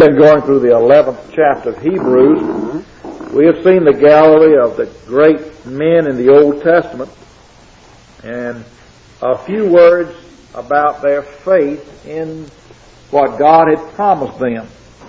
been going through the 11th chapter of Hebrews. We have seen the gallery of the great men in the Old Testament, and a few words about their faith in what God had promised them.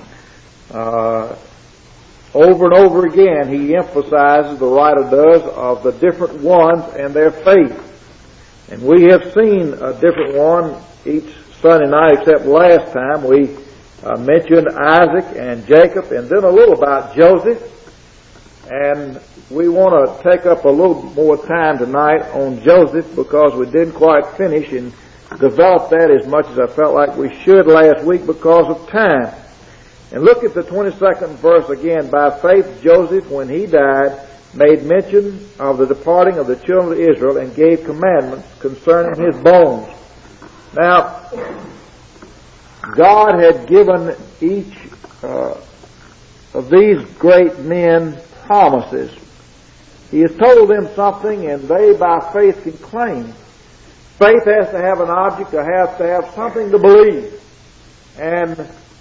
Over and over again, he emphasizes, the writer does, of the different ones and their faith. And we have seen a different one each Sunday night, except last time we mentioned Isaac and Jacob, and then a little about Joseph. And we want to take up a little more time tonight on Joseph, because we didn't quite finish and develop that as much as I felt like we should last week because of time. And look at the 22nd verse again. By faith Joseph, when he died, made mention of the departing of the children of Israel, and gave commandments concerning his bones. Now, God had given each of these great men promises. He has told them something, and they by faith can claim. Faith has to have an object, or has to have something to believe. And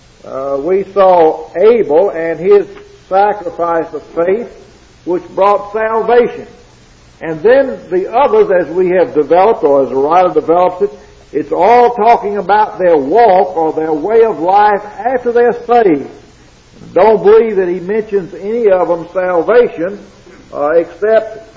we saw Abel and his sacrifice of faith, which brought salvation. And then the others, as we have developed, or as the writer develops it, it's all talking about their walk or their way of life after they're saved. Don't believe that he mentions any of them salvation, except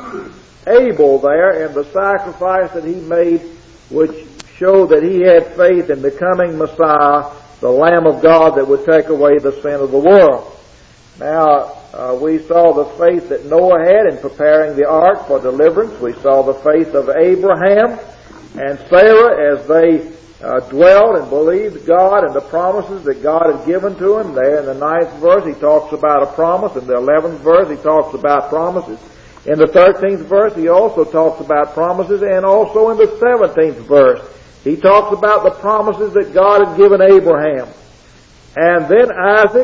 Abel there and the sacrifice that he made, which showed that he had faith in the coming Messiah, the Lamb of God that would take away the sin of the world. Now, we saw the faith that Noah had in preparing the ark for deliverance. We saw the faith of Abraham and Sarah as they dwelled and believed God and the promises that God had given to him. There in the 9th verse he talks about a promise. In the 11th verse he talks about promises. In the 13th verse he also talks about promises, and also in the 17th verse he talks about the promises that God had given Abraham. And then Isaac,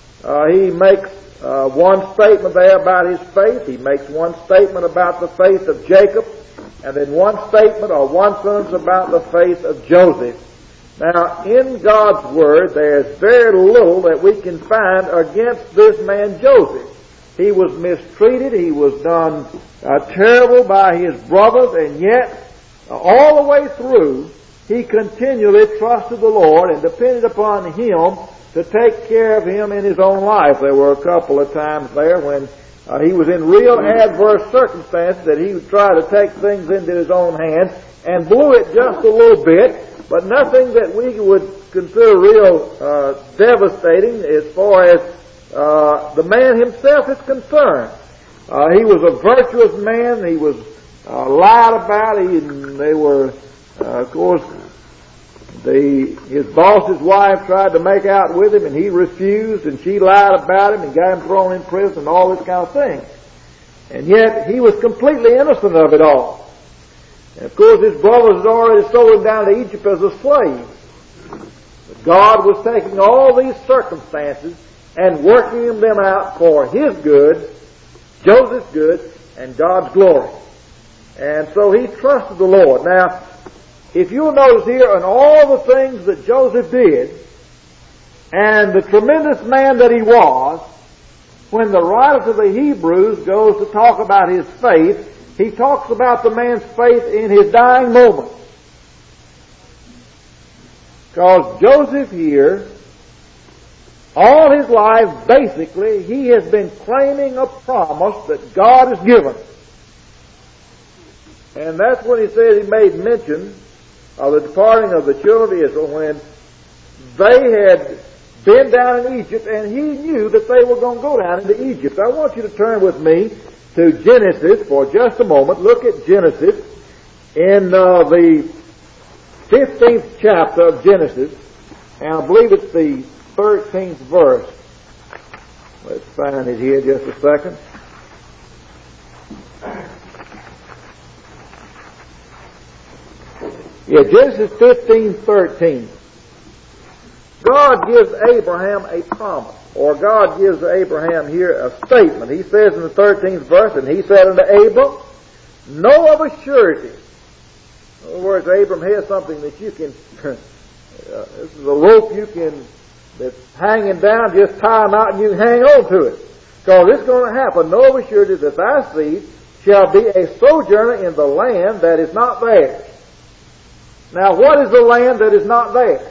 he makes one statement there about his faith. He makes one statement about the faith of Jacob, and then one statement or one sentence about the faith of Joseph. Now, in God's Word, there's very little that we can find against this man Joseph. He was mistreated. He was done terrible by his brothers, and yet, all the way through, he continually trusted the Lord and depended upon Him to take care of him in his own life. There were a couple of times there when he was in real adverse circumstances that he would try to take things into his own hands and blew it just a little bit, but nothing that we would consider real devastating as far as the man himself is concerned. He was a virtuous man. He was lied about. They were, of course, his boss's wife tried to make out with him, and he refused, and she lied about him and got him thrown in prison and all this kind of thing. And yet he was completely innocent of it all. And of course his brothers had already sold him down to Egypt as a slave. But God was taking all these circumstances and working them out for his good, Joseph's good, and God's glory. And so he trusted the Lord. Now, if you'll notice here, in all the things that Joseph did, and the tremendous man that he was, when the writer to the Hebrews goes to talk about his faith, he talks about the man's faith in his dying moments. Because Joseph here, all his life, basically, he has been claiming a promise that God has given. And that's when he said he made mention of the departing of the children of Israel, when they had been down in Egypt, and he knew that they were going to go down into Egypt. I want you to turn with me to Genesis for just a moment. Look at Genesis in the 15th chapter of Genesis, and I believe it's the 13th verse. Let's find it here just a second. Yeah, Genesis 15:13. God gives Abraham a promise, or God gives Abraham here a statement. He says in the 13th verse, and he said unto Abram, know of a surety. In other words, Abram has something that you can, this is a rope you can that's hanging down, just tie them out and you can hang on to it. Because it's going to happen. Know of a surety that thy seed shall be a sojourner in the land that is not theirs. Now, what is the land that is not theirs?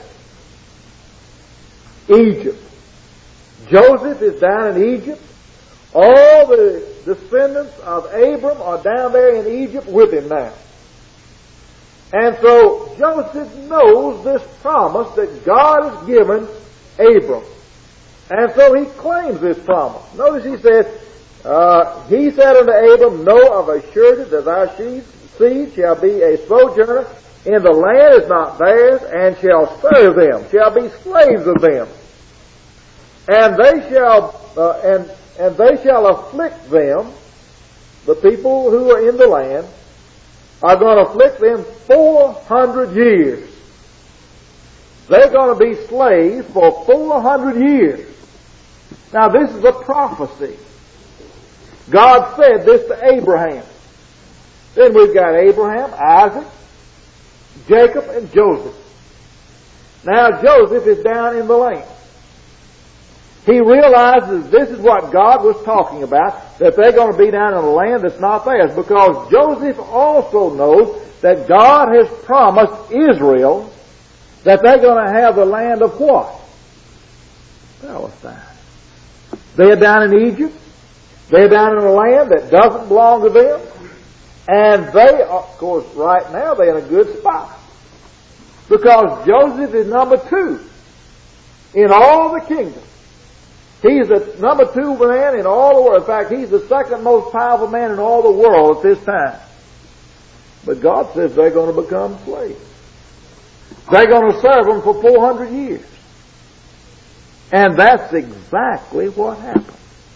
Egypt. Joseph is down in Egypt. All the descendants of Abram are down there in Egypt with him now. And so Joseph knows this promise that God has given Abram. And so he claims this promise. Notice he says, he said unto Abram, know of a surety that thy seed shall be a sojourner in the land is not theirs, and shall serve them, shall be slaves of them. And they shall, and they shall afflict them, the people who are in the land, are going to afflict them 400 years. They're going to be slaves for 400 years. Now this is a prophecy. God said this to Abraham. Then we've got Abraham, Isaac, Jacob, and Joseph. Now Joseph is down in the land. He realizes this is what God was talking about, that they're going to be down in a land that's not theirs, because Joseph also knows that God has promised Israel that they're going to have the land of what? Palestine. They're down in Egypt. They're down in a land that doesn't belong to them. And they are, of course, right now they're in a good spot. Because Joseph is number 2 in all the kingdom. He's the number 2 man in all the world. In fact, he's the second most powerful man in all the world at this time. But God says they're going to become slaves. They're going to serve them for 400 years. And that's exactly what happened.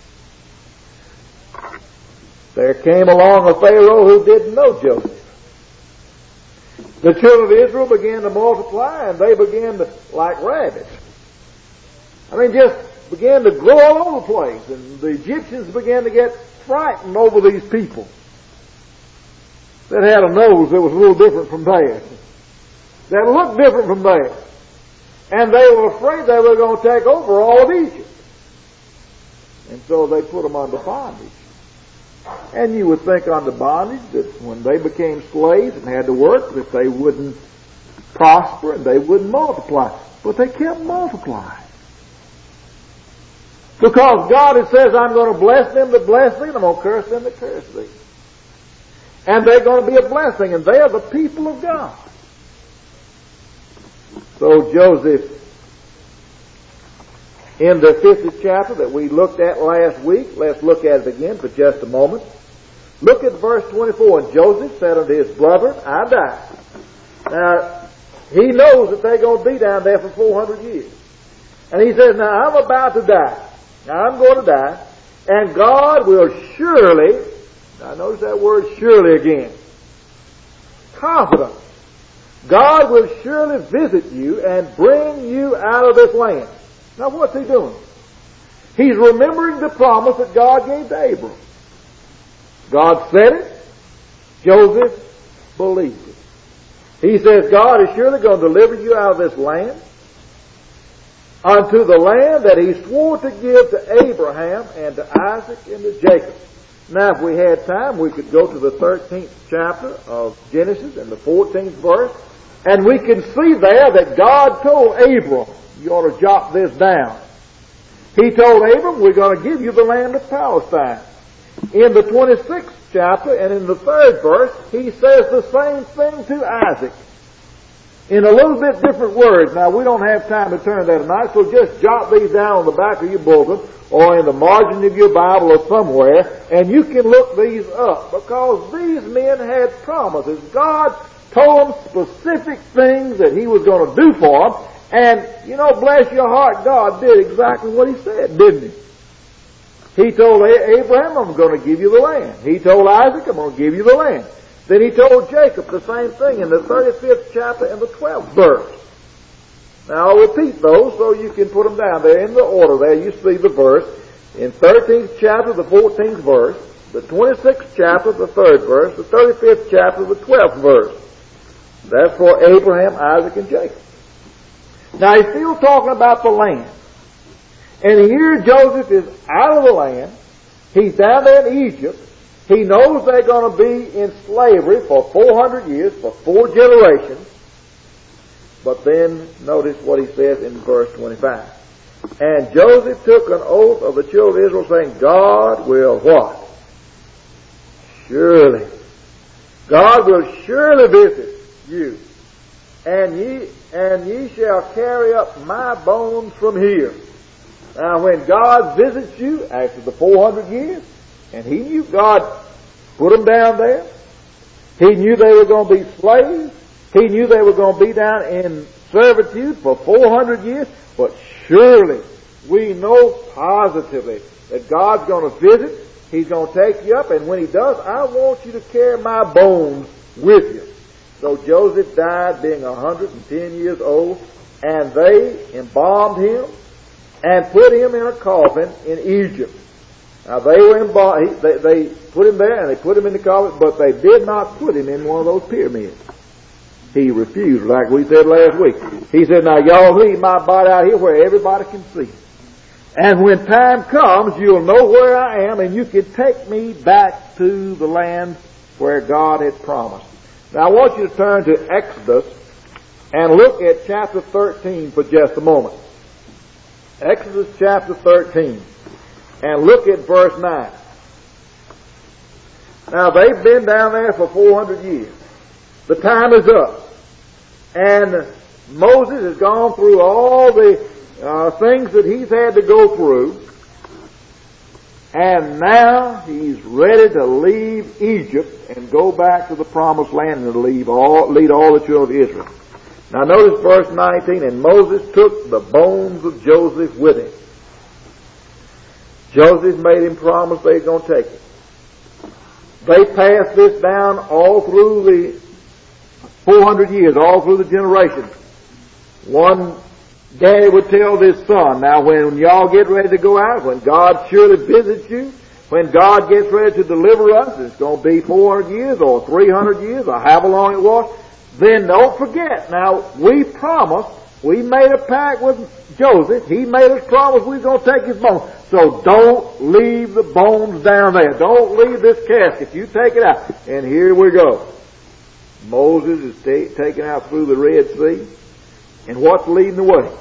There came along a Pharaoh who didn't know Joseph. The children of Israel began to multiply, and they began to, like rabbits. Just began to grow all over the place, and the Egyptians began to get frightened over these people that had a nose that was a little different from theirs, that looked different from theirs. And they were afraid they were going to take over all of Egypt. And so they put them under bondage. And you would think under bondage that when they became slaves and had to work, that they wouldn't prosper and they wouldn't multiply. But they kept multiplying. Because God had says, I'm going to bless them that bless thee, and I'm going to curse them that curse thee. And they're going to be a blessing, and they are the people of God. So Joseph, in the 50th chapter that we looked at last week, let's look at it again for just a moment. Look at verse 24. And Joseph said unto his brethren, I die. Now, he knows that they're going to be down there for 400 years. And he says, now I'm about to die. Now I'm going to die. And God will surely, now notice that word surely again. Confident. God will surely visit you and bring you out of this land. Now what's he doing? He's remembering the promise that God gave to Abram. God said it. Joseph believed it. He says God is surely going to deliver you out of this land unto the land that he swore to give to Abraham and to Isaac and to Jacob. Now if we had time, we could go to the 13th chapter of Genesis and the 14th verse. And we can see there that God told Abram, you ought to jot this down. He told Abram, we're going to give you the land of Palestine. In the 26th chapter and in the 3rd verse, he says the same thing to Isaac. In a little bit different words. Now we don't have time to turn that tonight, so just jot these down on the back of your bulletin or in the margin of your Bible or somewhere, and you can look these up, because these men had promises. God told them specific things that he was going to do for them. And, bless your heart, God did exactly what he said, didn't he? He told Abraham, I'm going to give you the land. He told Isaac, I'm going to give you the land. Then he told Jacob the same thing in the 35th chapter and the 12th verse. Now I'll repeat those so you can put them down there in the order there. You see the verse. In 13th chapter, the 14th verse. The 26th chapter, the 3rd verse. The 35th chapter, the 12th verse. That's for Abraham, Isaac, and Jacob. Now he's still talking about the land. And here Joseph is out of the land. He's down there in Egypt. He knows they're going to be in slavery for 400 years, for 4 generations. But then notice what he says in verse 25. And Joseph took an oath of the children of Israel, saying, God will what? Surely. God will surely visit you. And ye shall carry up my bones from here. Now when God visits you after the 400 years, and he knew God put them down there, he knew they were going to be slaves, he knew they were going to be down in servitude for 400 years, but surely we know positively that God's going to visit, he's going to take you up, and when he does, I want you to carry my bones with you. So Joseph died being 110 years old, and they embalmed him and put him in a coffin in Egypt. Now they put him there and they put him in the coffin, but they did not put him in one of those pyramids. He refused, like we said last week. He said, now y'all leave my body out here where everybody can see it. And when time comes, you'll know where I am, and you can take me back to the land where God had promised. Now I want you to turn to Exodus and look at chapter 13 for just a moment. Exodus chapter 13. And look at verse 9. Now they've been down there for 400 years. The time is up. And Moses has gone through all the things that he's had to go through. And now he's ready to leave Egypt and go back to the promised land and lead all the children of Israel. Now notice verse 19, and Moses took the bones of Joseph with him. Joseph made him promise they were going to take it. They passed this down all through the 400 years, all through the generations. One daddy would tell his son, now when y'all get ready to go out, when God surely visits you, when God gets ready to deliver us, it's going to be 400 years or 300 years or however long it was, then don't forget, now we promised, we made a pact with Joseph, he made us promise we were going to take his bones. So don't leave the bones down there. Don't leave this casket. You take it out. And here we go. Moses is taken out through the Red Sea. And what's leading the way?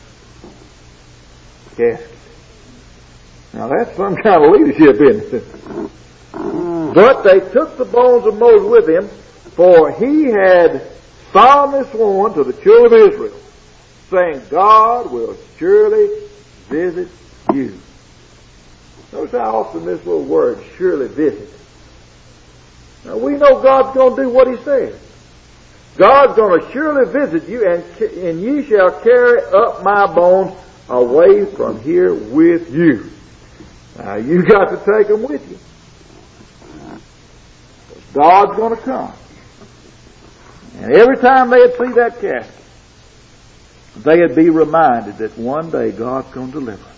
Casket. Now that's some kind of leadership, isn't it? But they took the bones of Moses with him, for he had solemnly sworn to the children of Israel, saying, God will surely visit you. Notice how often this little word, surely visit. Now we know God's going to do what he says. God's going to surely visit you, and ye shall carry up my bones away from here with you. Now you got to take them with you. God's going to come. And every time they'd see that casket, they'd be reminded that one day God's going to deliver.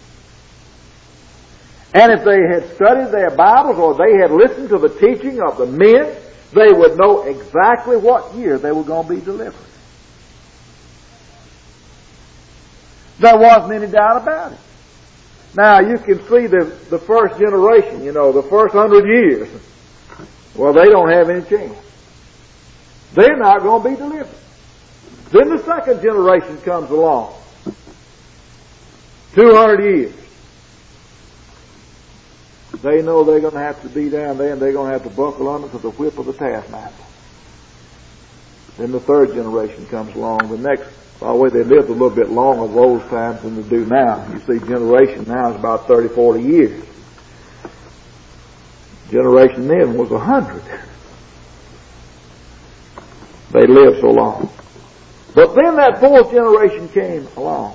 And if they had studied their Bibles or they had listened to the teaching of the men, they would know exactly what year they were going to be delivered. There wasn't any doubt about it. Now you can see the first generation, the first 100 years. Well, they don't have any chance. They're not going to be delivered. Then the second generation comes along. 200 years. They know they're going to have to be down there and they're going to have to buckle under to the whip of the taskmaster. Then the third generation comes along. By the way, they lived a little bit longer those times than they do now. You see, generation now is about 30, 40 years. Generation then was 100. They lived so long. But then that fourth generation came along.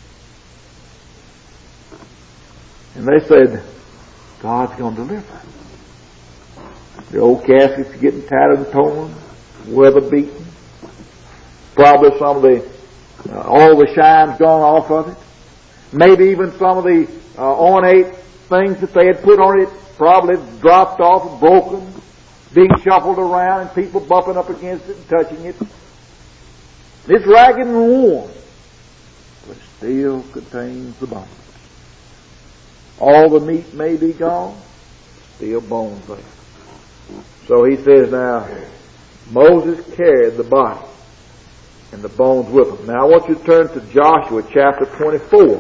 And they said, God's going to deliver. The old casket's getting tattered and torn, weather beaten. Probably some of all the shine's gone off of it. Maybe even some of the ornate things that they had put on it probably dropped off and broken, being shuffled around and people bumping up against it and touching it. It's ragged and worn. but still contains the bones. All the meat may be gone, still bones there. So he says now, Moses carried the body and the bones with him. Now I want you to turn to Joshua chapter 24.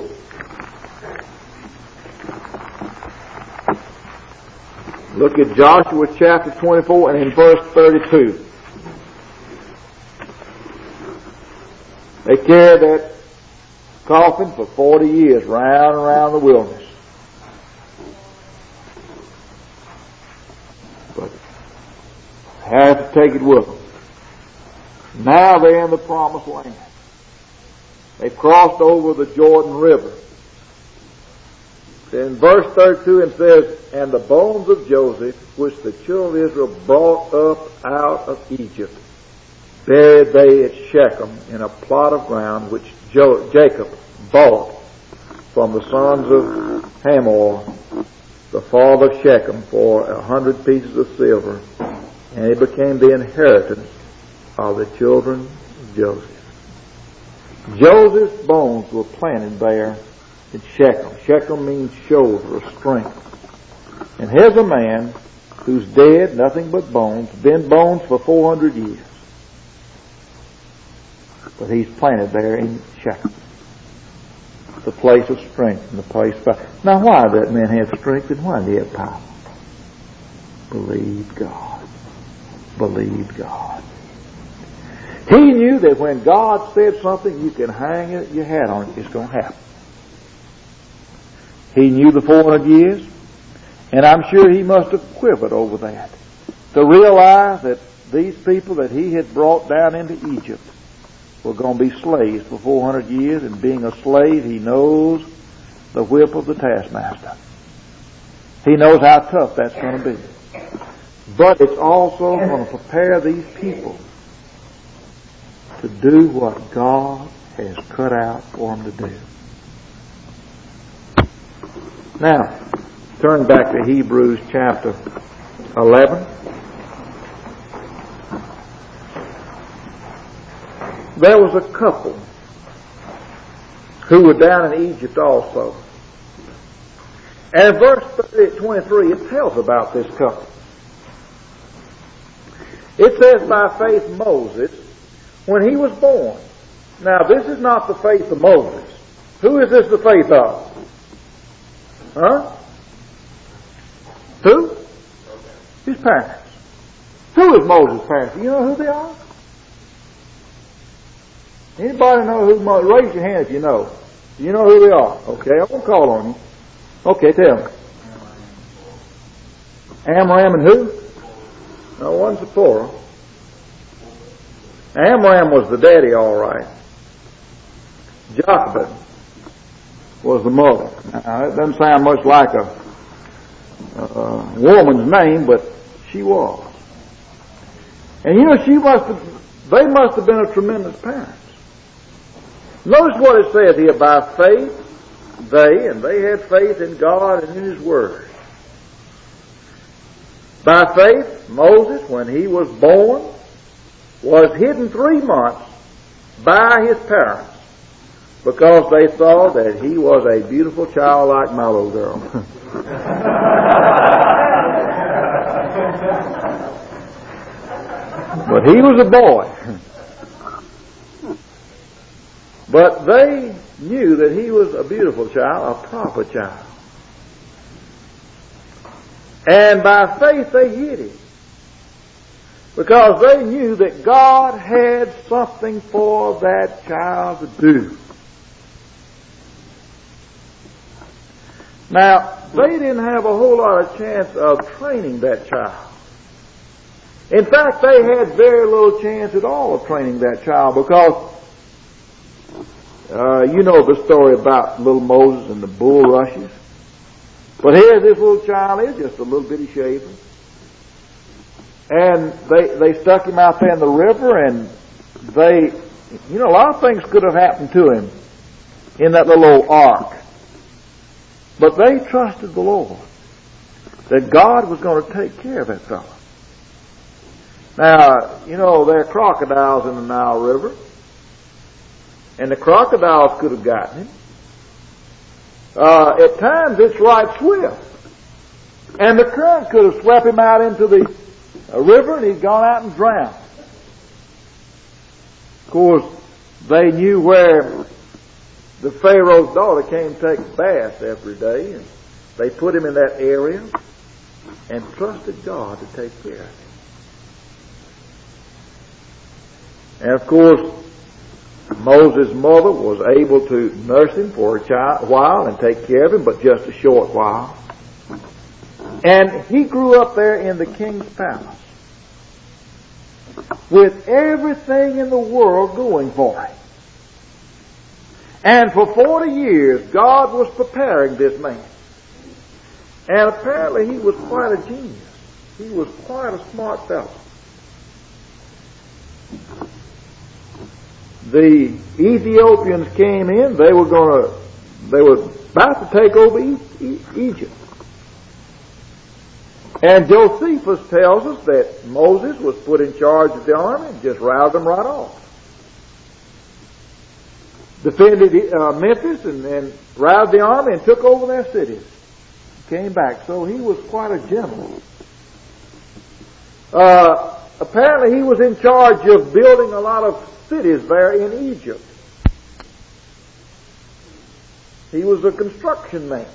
Look at Joshua chapter 24 and in verse 32. They carried that coffin for 40 years round and round the wilderness. But had to take it with them. Now they're in the promised land. They crossed over the Jordan River. In verse 32 it says, and the bones of Joseph, which the children of Israel brought up out of Egypt, buried they at Shechem in a plot of ground which Jacob bought from the sons of Hamor, the father of Shechem, for 100 pieces of silver, and it became the inheritance of the children of Joseph. Joseph's bones were planted there in Shechem. Shechem means shoulder or strength. And here's a man who's dead, nothing but bones, been bones for 400 years. But he's planted there in Shechem, the place of strength and the place of power. Now why did that man have strength and why did he have power? Believed God. Believed God. He knew that when God said something, you can hang your hat on it. It's going to happen. He knew the 400 years, and I'm sure he must have quivered over that to realize that these people that he had brought down into Egypt were going to be slaves for 400 years, and being a slave, he knows the whip of the taskmaster. He knows how tough that's going to be. But it's also going to prepare these people to do what God has cut out for them to do. Now, turn back to Hebrews chapter 11. There was a couple who were down in Egypt also. And in verse 23, it tells about this couple. It says, by faith Moses, when he was born. Now, this is not the faith of Moses. Who is this the faith of? Huh? Who? His parents. Who is Moses' parents? Do you know who they are? Anybody know who Moses? Raise your hand if you know. Do you know who they are? Okay, I won't call on you. Okay, tell me. Amram and who? No, it wasn't Zipporah. Amram was the daddy, all right. Jochebed was the mother. Now, it doesn't sound much like a woman's name, but she was. And you know, they must have been a tremendous parents. Notice what it says here, by faith, they had faith in God and in His Word. By faith, Moses, when he was born, was hidden 3 months by his parents because they thought that he was a beautiful child like my little girl. But he was a boy. But they knew that he was a beautiful child, a proper child. And by faith they hid him. Because they knew that God had something for that child to do. Now, they didn't have a whole lot of chance of training that child. In fact, they had very little chance at all of training that child because you know the story about little Moses and the bulrushes. But here this little child is just a little bitty shaver. And they stuck him out there in the river, and a lot of things could have happened to him in that little old ark. But they trusted the Lord that God was going to take care of that fellow. Now, there are crocodiles in the Nile River. and the crocodiles could have gotten him. At times it's right swift. And the current could have swept him out into the river and he'd gone out and drowned. Of course, they knew where the Pharaoh's daughter came to take baths every day, and they put him in that area and trusted God to take care of him. And of course, Moses' mother was able to nurse him for a while and take care of him, but just a short while. And he grew up there in the king's palace with everything in the world going for him. And for 40 years, God was preparing this man. And apparently he was quite a genius. He was quite a smart fellow. The Ethiopians came in. They were about to take over Egypt. And Josephus tells us that Moses was put in charge of the army and just roused them right off. Defended Memphis and roused the army and took over their cities. Came back. So he was quite a general. Apparently he was in charge of building a lot of cities there in Egypt. He was a construction man.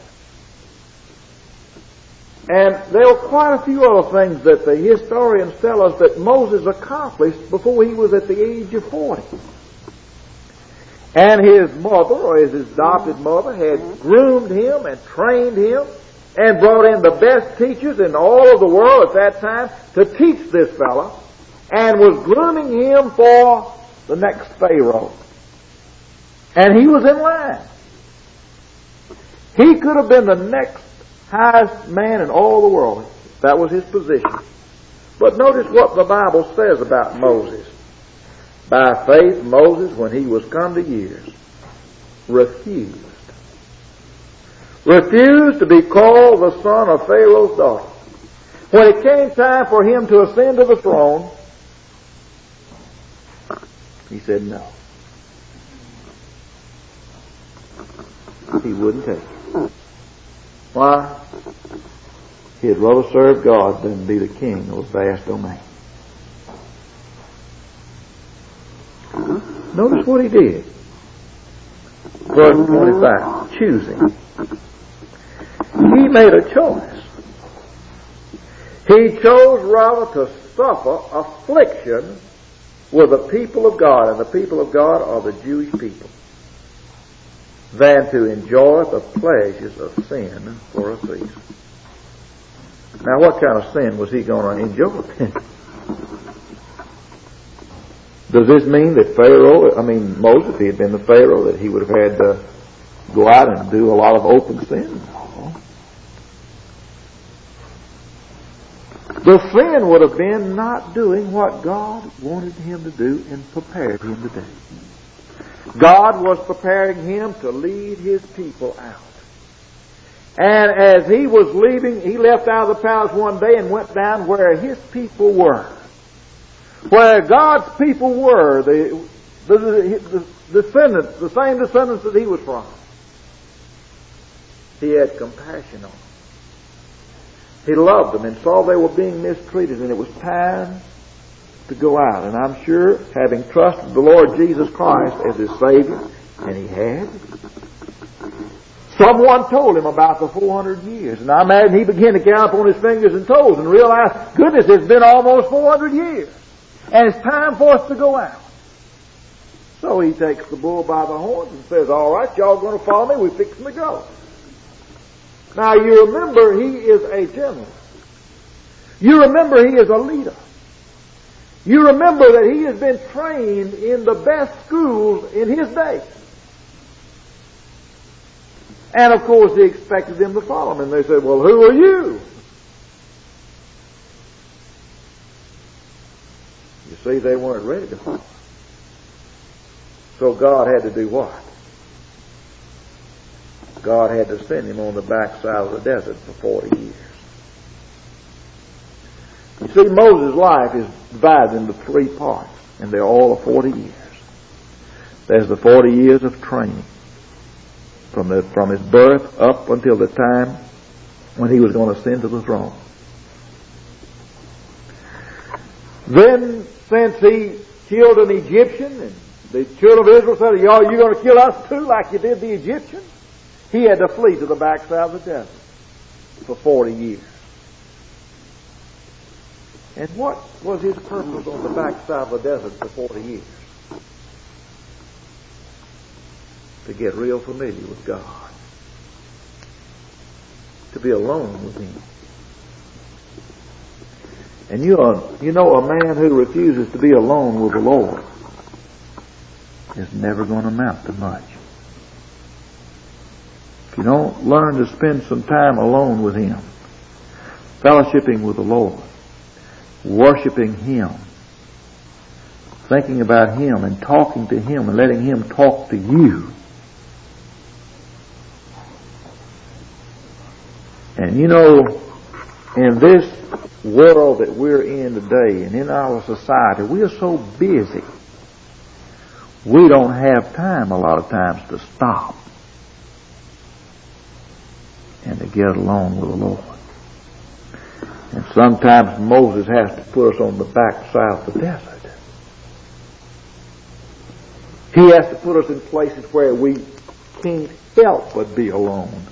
And there were quite a few other things that the historians tell us that Moses accomplished before he was at the age of 40. And his mother, or his adopted mother, had groomed him and trained him and brought in the best teachers in all of the world at that time to teach this fellow, and was grooming him for the next Pharaoh. And he was in line. He could have been the next highest man in all the world. That was his position. But notice what the Bible says about Moses. By faith, Moses, when he was come to years, refused to be called the son of Pharaoh's daughter. When it came time for him to ascend to the throne, he said no. He wouldn't take it. Why? He'd rather serve God than be the king of a vast domain. Notice what he did. Verse 25, choosing. He made a choice. He chose rather to suffer affliction with the people of God, and the people of God are the Jewish people, than to enjoy the pleasures of sin for a season. Now, what kind of sin was he going to enjoy? Does this mean that Moses, if he had been the Pharaoh, that he would have had to go out and do a lot of open sin? No. The sin would have been not doing what God wanted him to do and prepared him to do. God was preparing him to lead his people out. And as he was leaving, he left out of the palace one day and went down where his people were. Where God's people were, the descendants, the same descendants that he was from. He had compassion on them. He loved them and saw they were being mistreated, and it was time to go out. And I'm sure, having trusted the Lord Jesus Christ as his Savior, and he had, someone told him about the 400 years. And I imagine he began to count on his fingers and toes and realized, goodness, it's been almost 400 years. And it's time for us to go out. So he takes the bull by the horns and says, all right, y'all going to follow me? We're fixing to go. Now you remember he is a general. You remember he is a leader. You remember that he has been trained in the best schools in his day. And of course he expected them to follow him. And they said, well, who are you? You see, they weren't ready to follow. So God had to do what? God had to send him on the backside of the desert for 40 years. You see, Moses' life is divided into 3 parts, and they're all of 40 years. There's the 40 years of training from his birth up until the time when he was going to ascend to the throne. Then, since he killed an Egyptian, and the children of Israel said, "You're going to kill us too like you did the Egyptians?" He had to flee to the backside of the desert for 40 years. And what was his purpose on the backside of the desert for 40 years? To get real familiar with God. To be alone with Him. And you know, a man who refuses to be alone with the Lord is never going to amount to much. If you don't learn to spend some time alone with Him, fellowshipping with the Lord, worshiping Him, thinking about Him and talking to Him and letting Him talk to you. And you know, in this world that we're in today and in our society, we are so busy, we don't have time a lot of times to stop and to get along with the Lord. And sometimes Moses has to put us on the backside of the desert. He has to put us in places where we can't help but be alone.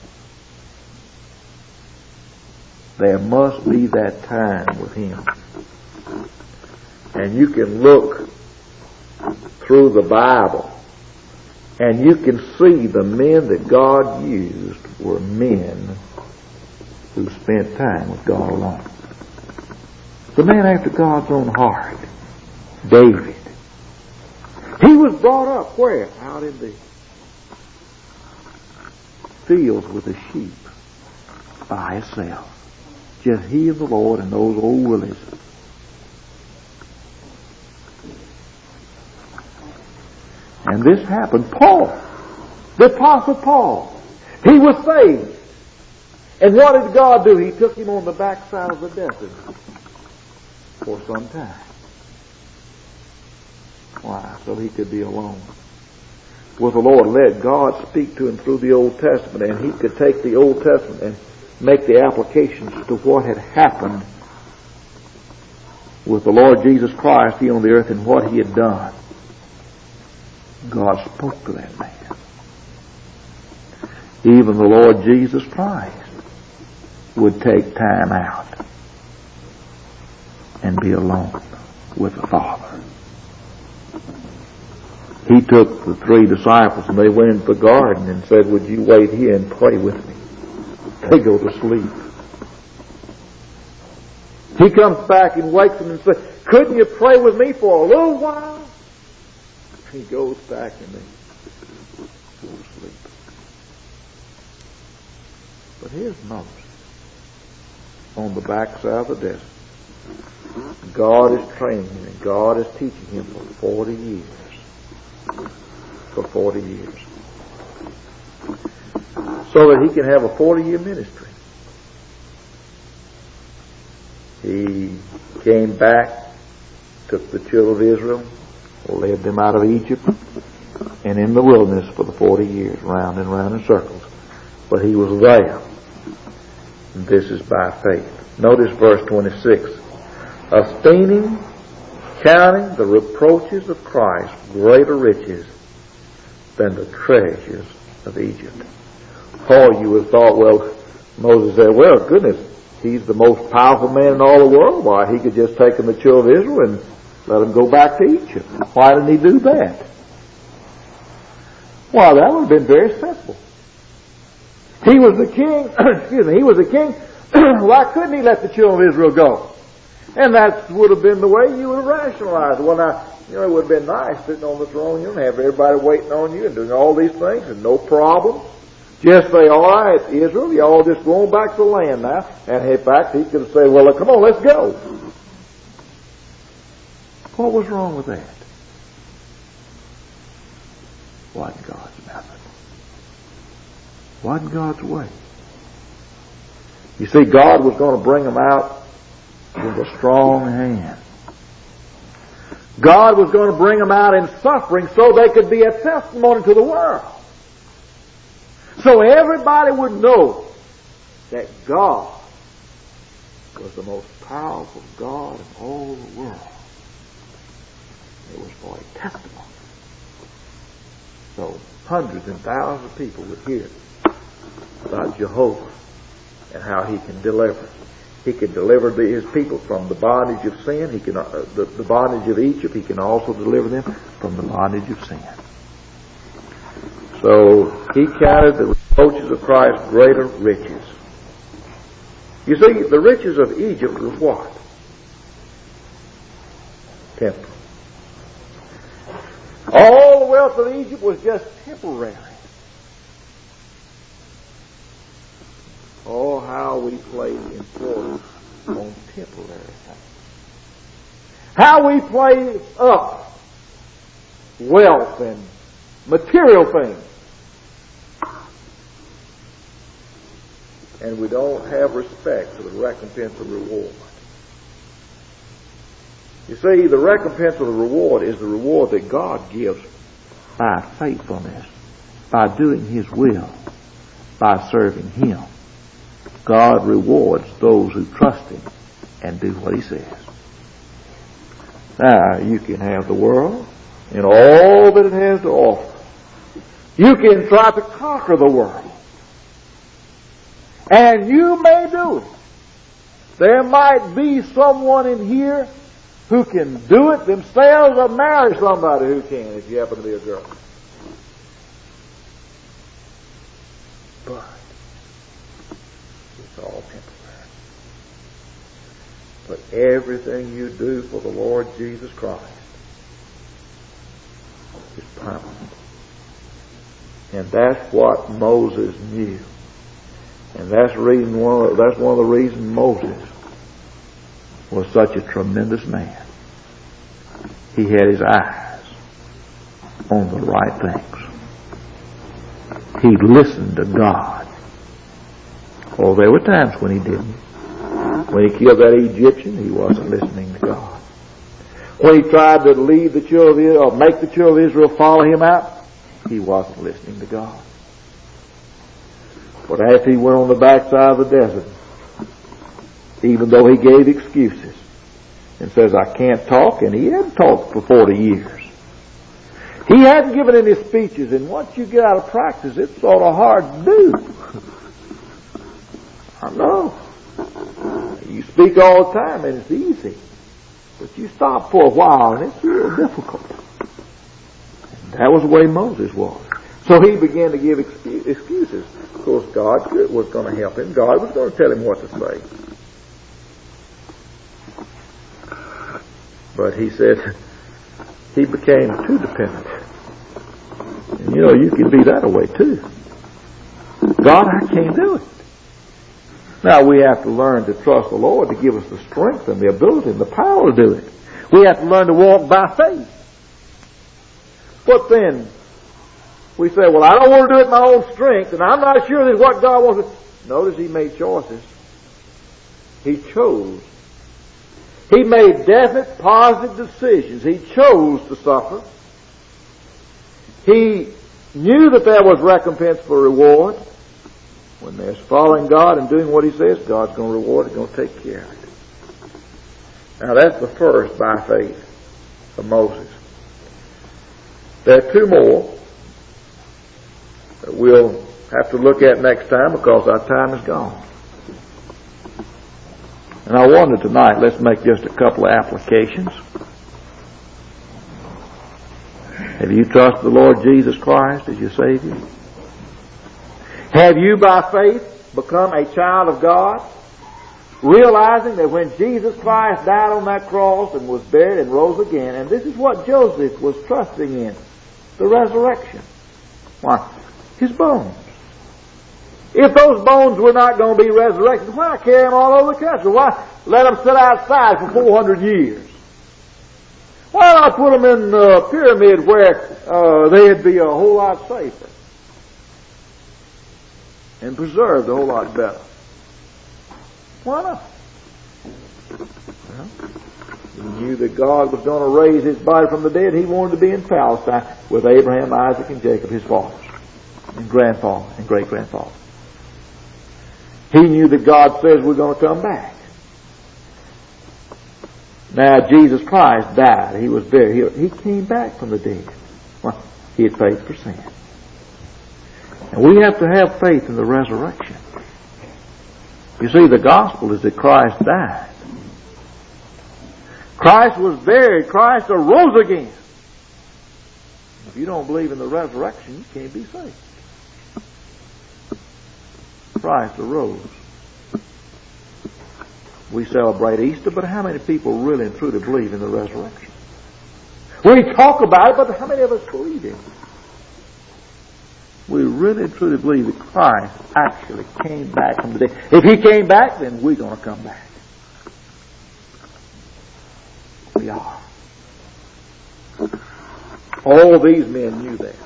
There must be that time with Him. And you can look through the Bible and you can see the men that God used were men who spent time with God alone. The man after God's own heart, David. He was brought up where? Out in the fields with the sheep by himself. Just he and the Lord and those old willies. And this happened. Paul, the Apostle Paul, he was saved. And what did God do? He took him on the backside of the desert for some time. Why? So he could be alone with the Lord. Let God speak to him through the Old Testament, and he could take the Old Testament and make the applications to what had happened with the Lord Jesus Christ here on the earth and what He had done. God spoke to that man. Even the Lord Jesus Christ would take time out and be alone with the Father. He took the 3 disciples and they went into the garden and said, "Would you wait here and pray with me?" They go to sleep. He comes back and wakes them and says, "Couldn't you pray with me for a little while?" He goes back and they go to sleep. But here's Moses on the backside of the desert. God is training him and God is teaching him for 40 years. For 40 years. So that he can have a 40-year ministry. He came back, took the children of Israel, led them out of Egypt, and in the wilderness for the 40 years, round and round in circles. But he was there. And this is by faith. Notice verse 26. Esteeming, counting the reproaches of Christ greater riches than the treasures of Egypt. Paul, you would have thought, well, Moses said, well, goodness, he's the most powerful man in all the world. Why, he could just take the children of Israel and let them go back to Egypt. Why didn't he do that? Well, that would have been very simple. He was the king, he was the king. Why couldn't he let the children of Israel go? And that would have been the way you would have rationalized it. Well, now, it would have been nice sitting on the throne, and have everybody waiting on you and doing all these things and no problem. Just say, all right, Israel, you all just go on back to the land now. And in fact, he could have said, well, come on, let's go. What was wrong with that? Wasn't God's method. Wasn't God's way. You see, God was going to bring them out with a strong hand. God was going to bring them out in suffering so they could be a testimony to the world. So everybody would know that God was the most powerful God in all the world. It was for a testimony. So hundreds and thousands of people would hear about Jehovah and how He can deliver. He can deliver His people from the bondage of sin. He can the bondage of Egypt. He can also deliver them from the bondage of sin. So he counted the reproaches of Christ greater riches. You see, the riches of Egypt was what? Temporal. All the wealth of Egypt was just temporary. Oh, how we place importance on temporary things. How we place up wealth and material things. And we don't have respect for the recompense of reward. You see, the recompense of the reward is the reward that God gives by faithfulness, by doing His will, by serving Him. God rewards those who trust Him and do what He says. Now, you can have the world and all that it has to offer. You can try to conquer the world. And you may do it. There might be someone in here who can do it themselves or marry somebody who can, if you happen to be a girl. But it's all temporary. But everything you do for the Lord Jesus Christ is permanent. And that's what Moses knew. And that's one of the reasons Moses was such a tremendous man. He had his eyes on the right things. He listened to God. Oh, there were times when he didn't. When he killed that Egyptian, he wasn't listening to God. When he tried to lead the children of Israel, or make the children of Israel follow him out, he wasn't listening to God. But after he went on the backside of the desert, even though he gave excuses and says, I can't talk, and he hadn't talked for 40 years. He hadn't given any speeches, and once you get out of practice, it's sort of hard to do. I know. You speak all the time, and it's easy. But you stop for a while, and it's real difficult. And that was the way Moses was. So he began to give excuses. Of course, God was going to help him. God was going to tell him what to say. But he said he became too dependent. And you know, you can be that way too. God, I can't do it. Now we have to learn to trust the Lord to give us the strength and the ability and the power to do it. We have to learn to walk by faith. But then we say, well, I don't want to do it in my own strength, and I'm not sure that's what God wants to. Notice he made choices. He chose. He made definite, positive decisions. He chose to suffer. He knew that there was recompense for reward. When there's following God and doing what He says, God's going to reward it, going to take care of it. Now that's the first by faith of Moses. There are two more that we'll have to look at next time because our time is gone. And I wonder tonight, let's make just a couple of applications. Have you trusted the Lord Jesus Christ as your Savior? Have you by faith become a child of God? Realizing that when Jesus Christ died on that cross and was buried and rose again, and this is what Joseph was trusting in, the resurrection. Why? His bones. If those bones were not going to be resurrected, why carry them all over the country? Why let them sit outside for 400 years? Why not put them in a pyramid where they'd be a whole lot safer and preserved a whole lot better? Why not? Well, He knew that God was going to raise his body from the dead. He wanted to be in Palestine with Abraham, Isaac, and Jacob, his fathers, and grandfather, and great-grandfather. He knew that God says we're going to come back. Now, Jesus Christ died. He was buried. He came back from the dead. Well, he had faith for sin. And we have to have faith in the resurrection. You see, the gospel is that Christ died. Christ was buried. Christ arose again. If you don't believe in the resurrection, you can't be saved. Christ arose. We celebrate Easter, but how many people really and truly believe in the resurrection? We talk about it, but how many of us believe in it? We really and truly believe that Christ actually came back from the dead. If He came back, then we're going to come back. We are. All these men knew that.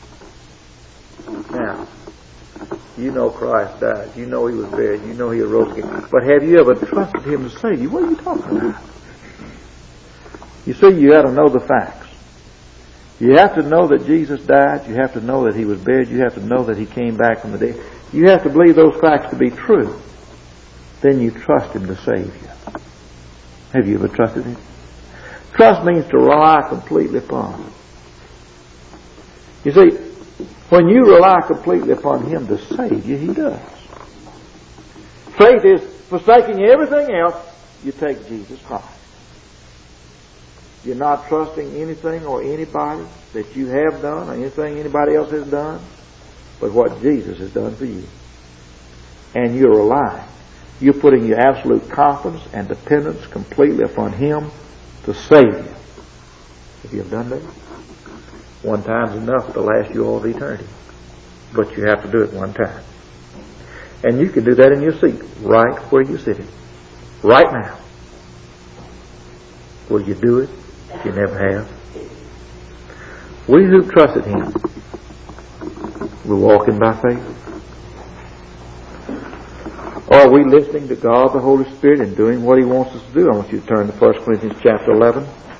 Now, you know Christ died. You know He was buried. You know He arose again. But have you ever trusted Him to save you? What are you talking about? You see, you got to know the facts. You have to know that Jesus died. You have to know that He was buried. You have to know that He came back from the dead. You have to believe those facts to be true. Then you trust Him to save you. Have you ever trusted Him? Trust means to rely completely upon Him. You see, when you rely completely upon Him to save you, He does. Faith is forsaking everything else, you take Jesus Christ. You're not trusting anything or anybody that you have done or anything anybody else has done, but what Jesus has done for you. And you're relying. You're putting your absolute confidence and dependence completely upon Him to save you. Have you ever done that? One time's enough to last you all of eternity. But you have to do it one time. And you can do that in your seat, right where you're sitting. Right now. Will you do it if you never have? We who trusted Him, we're walking by faith. Are we listening to God, the Holy Spirit, and doing what He wants us to do? I want you to turn to 1 Corinthians chapter 11.